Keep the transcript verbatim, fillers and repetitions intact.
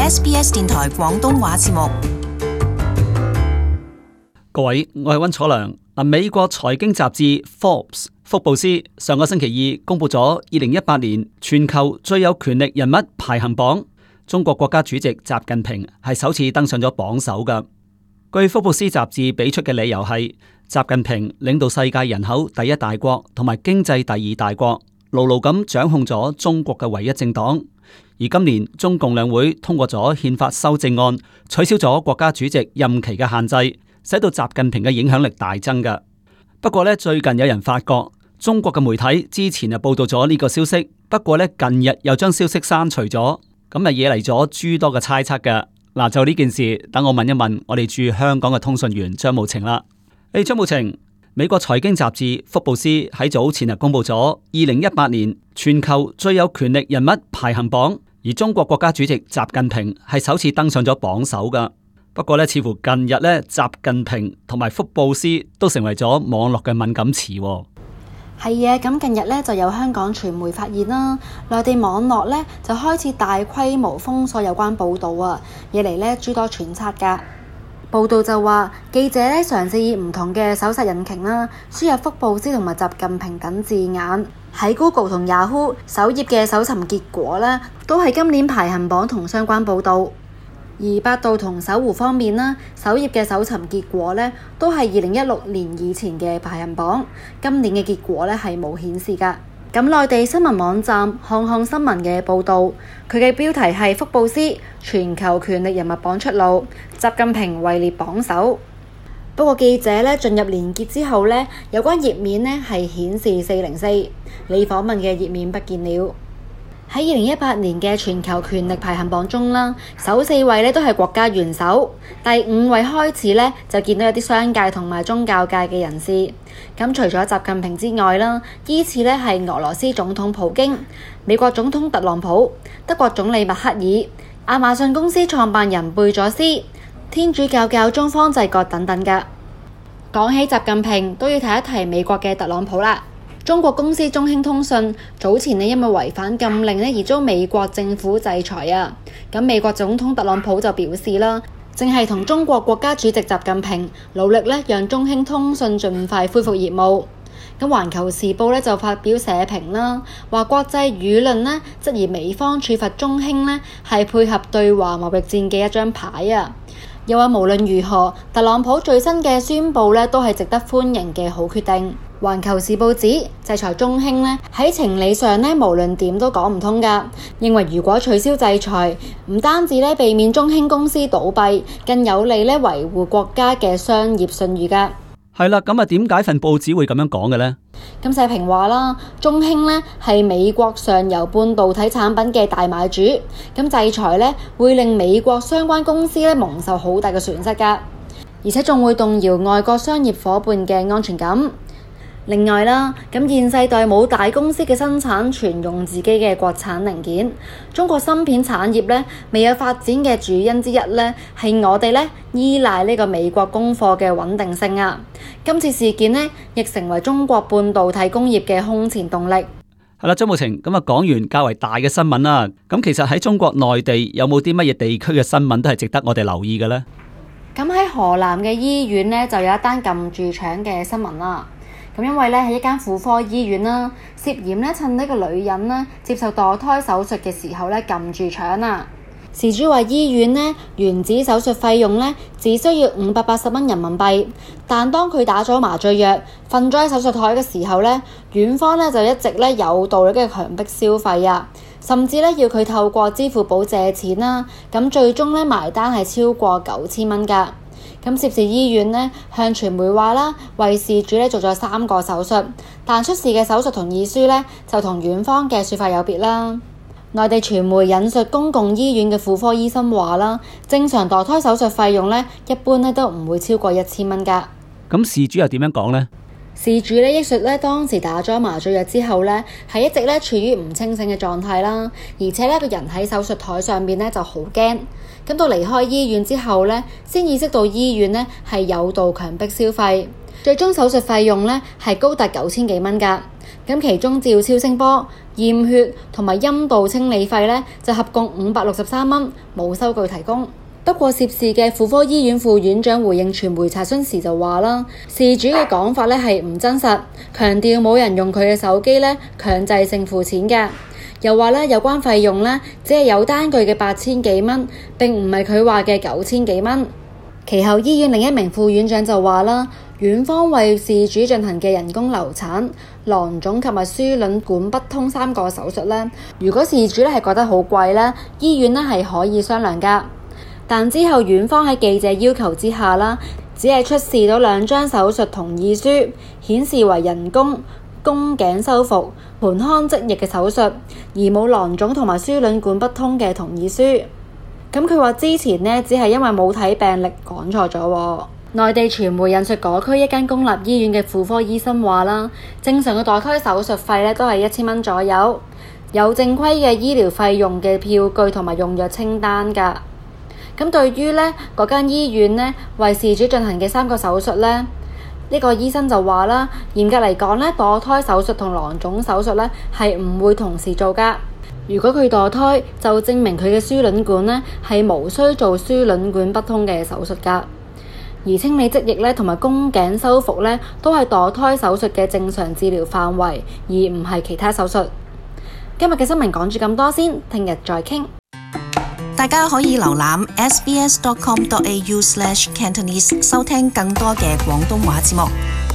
S B S 電台廣東話節目。 各位，我係溫楚良。嗱，美國財經雜誌 Forbes 福布斯上個星期二公布咗二零一八年全球最有權力人物排行榜，中國國家主席習近平係首次登上咗榜首㗎。據福布斯雜誌俾出嘅理由係，習近平領導世界人口第一大國同埋經濟第二大國，牢牢咁掌控咗中國嘅唯一政黨。而今年中共兩會通過咗憲法修正案，取消咗國家主席任期嘅限制，使到習近平嘅影響力大增㗎。不過咧，最近有人發覺中國嘅媒體之前就報道咗呢個消息，不過咧近日又將消息刪除咗，咁啊惹嚟咗諸多嘅猜測㗎。嗱，就呢件事，等我問一問我哋駐香港嘅通訊員張慕晴啦。誒，張慕晴，美國財經雜誌福布斯喺早前啊公布咗二零一八年全球最有權力人物排行榜，而中國國家主席習近平係首次登上咗榜首㗎。不過咧，似乎近日咧，習近平同埋福布斯都成為咗網絡嘅敏感詞。 係啊，咁近日咧就有香港傳媒發現啦，內地網絡咧就開始大規模封鎖有關報導啊，惹嚟咧諸多揣測㗎。報道就話，記者咧嘗試以唔同嘅搜索引擎啦，輸入福布斯同埋習近平等字眼，喺 Google 同 Yahoo 首頁嘅搜尋結果咧，都係今年排行榜同相關報導。而百度同搜狐方面啦，首頁嘅搜尋結果咧，都係二零一六年以前嘅排行榜，今年嘅結果咧係冇顯示㗎。咁內地新聞網站看看新聞嘅報導，佢嘅標題係福布斯全球權力人物榜出爐，習近平位列榜首。不過記者咧進入連結之後咧，有關頁面咧係顯示四零四，你訪問嘅頁面不見了。喺二零一八年嘅全球權力排行榜中啦，首四位咧都係國家元首，第五位開始咧就見到有啲商界同埋宗教界嘅人士。咁除咗習近平之外啦，依次咧係俄羅斯總統普京、美國總統特朗普、德國總理默克爾、亞馬遜公司創辦人貝佐斯、天主教教宗方濟各等等㗎。講起習近平，都要提一提美國嘅特朗普啦。中國公司中興通訊早前呢因為違反禁令呢而遭美國政府制裁啊。咁美國總統特朗普就表示啦，正係同中國國家主席習近平努力呢讓中興通訊盡快恢復業務。咁環球時報呢就發表社評啦，話國際輿論呢質疑美方處罰中興呢係配合對華貿易戰嘅一張牌啊。又話無論如何，特朗普最新嘅宣佈呢都係值得歡迎嘅好決定。環球時報指制裁中興呢喺情理上呢無論點都講唔通㗎，認為如果取消制裁，唔單止呢避免中興公司倒閉，更有利呢維護國家嘅商業信譽㗎。 係啦，咁啊點解份報紙會咁樣講嘅呢？ 咁社評話啦，中興呢係美國上游半導體產品嘅大買主，咁制裁呢會令美國相關公司呢蒙受好大嘅損失㗎，而且仲會動搖外國商業夥伴嘅安全感。另外啦，咁現世代冇大公司嘅生產全用自己嘅國產零件，中國芯片產業咧未有發展嘅主因之一咧，係我哋咧依賴呢個美國供貨嘅穩定性啊。今次事件咧，亦成為中國半導體工業嘅空前動力。 係啦，張慕晴，咁啊講完較為大嘅新聞啦，咁其實喺中國內地有冇啲乜嘢地區嘅新聞都係值得我哋留意嘅咧？ 咁喺河南嘅醫院咧就有一單撳住搶嘅新聞啦。咁因為咧係一間婦科醫院啦，涉嫌咧趁呢個女人咧接受墮胎手術嘅時候咧撳住搶啊！事主話醫院咧原指手術費用咧只需要五百八十蚊人民幣，但當佢打咗麻醉藥，瞓咗喺手術台嘅時候咧，院方咧就一直咧有道理嘅強迫消費啊，甚至咧要佢透過支付寶借錢啦，咁最終咧埋單係超過九千蚊㗎。咁涉事醫院呢向傳媒話啦，為事主咧做咗三個手術，但出事嘅手術同意書呢就同院方嘅說法有別啦。內地傳媒引述公共醫院嘅婦科醫生話啦，正常墮胎手術費用呢一般呢都唔會超過一千蚊㗎。 咁事主又點樣講呢？ 事主咧憶述咧當時打咗麻醉藥之後咧，係一直咧處於唔清醒嘅狀態啦，而且咧個人喺手術台上面咧就好驚。咁到離開醫院之後咧，先意識到醫院咧係誘導強迫消費，最終手術費用咧係高達九千幾蚊㗎。 咁其中照超聲波、驗血同埋陰道清理費呢，就合共五百六十三蚊，冇收據提供。不過涉事嘅婦科醫院副院長回應傳媒查詢時就話啦，事主嘅講法呢係唔真實，強調冇人用佢嘅手機呢強制性付錢嘅。又話呢有關費用呢，只係有單據嘅八千幾蚊，並唔係佢話嘅九千幾蚊。其後醫院另一名副院長就話啦，院方為事主進行嘅人工流產、囊腫及埋輸卵管不通三個手術呢，如果事主呢係覺得好貴呢，醫院呢係可以商量㗎。但之後院方喺記者要求之下啦，只係出示到兩張手術同意書，顯示為人工宮頸修復、盆腔積液嘅手術，而冇囊腫同埋輸卵管不通嘅同意書。咁佢話之前呢，只係因為冇睇病歷講錯咗。內地傳媒引述嗰區一間公立醫院嘅婦科醫生話啦，正常嘅墮胎手術費呢都係一千蚊左右，有正規嘅醫療費用嘅票據同埋用藥清單㗎。咁對於呢嗰間醫院呢為事主進行嘅三個手術呢，呢、呢個醫生就話啦，嚴格嚟講呢，墮胎手術同囊腫手術呢係唔會同時做㗎。如果佢墮胎，就證明佢嘅輸卵管呢係無需做輸卵管不通嘅手術㗎。而清理積液呢同埋宮頸修復呢都係墮胎手術嘅正常治療範圍，而唔係其他手術。今日嘅新聞講住咁多先，聽日再傾。 大家可以瀏覽 s b s dot com dot a u slash cantonese 收聽更多嘅廣東話節目。